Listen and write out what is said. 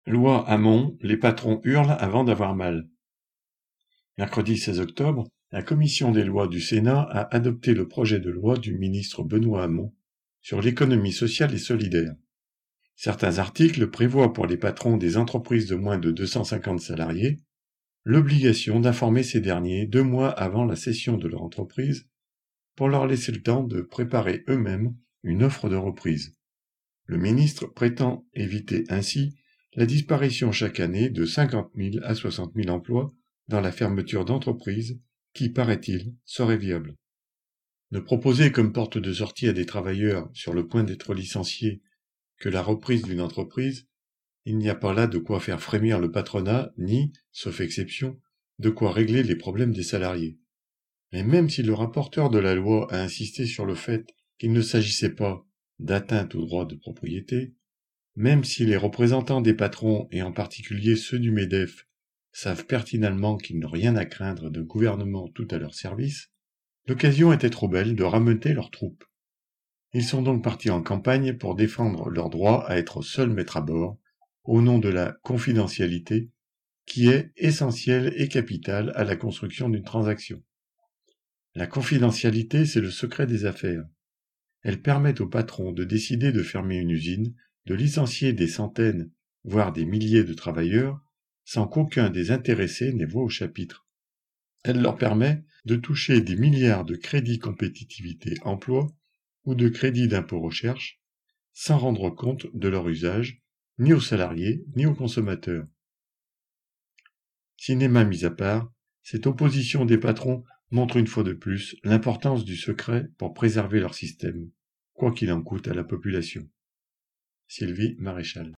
Loi Hamon, les patrons hurlent avant d'avoir mal. Mercredi 16 octobre, la commission des lois du Sénat a adopté le projet de loi du ministre Benoît Hamon sur l'économie sociale et solidaire. Certains articles prévoient pour les patrons des entreprises de moins de 250 salariés l'obligation d'informer ces derniers 2 mois avant la cession de leur entreprise pour leur laisser le temps de préparer eux-mêmes une offre de reprise. Le ministre prétend éviter ainsi la disparition chaque année de 50 000 à 60 000 emplois dans la fermeture d'entreprises qui, paraît-il, serait viable. Ne proposer comme porte de sortie à des travailleurs sur le point d'être licenciés que la reprise d'une entreprise, il n'y a pas là de quoi faire frémir le patronat, ni, sauf exception, de quoi régler les problèmes des salariés. Mais même si le rapporteur de la loi a insisté sur le fait qu'il ne s'agissait pas d'atteinte au droit de propriété, même si les représentants des patrons, et en particulier ceux du MEDEF, savent pertinemment qu'ils n'ont rien à craindre d'un gouvernement tout à leur service, l'occasion était trop belle de rameuter leurs troupes. Ils sont donc partis en campagne pour défendre leur droit à être seuls maîtres à bord, au nom de la confidentialité, qui est essentielle et capitale à la construction d'une transaction. La confidentialité, c'est le secret des affaires. Elle permet aux patrons de décider de fermer une usine, de licencier des centaines, voire des milliers de travailleurs, sans qu'aucun des intéressés n'ait voix au chapitre. Elle leur permet de toucher des milliards de crédits compétitivité emploi ou de crédits d'impôt recherche, sans rendre compte de leur usage, ni aux salariés, ni aux consommateurs. Cinéma mis à part, cette opposition des patrons montre une fois de plus l'importance du secret pour préserver leur système, quoi qu'il en coûte à la population. Sylvie Maréchal.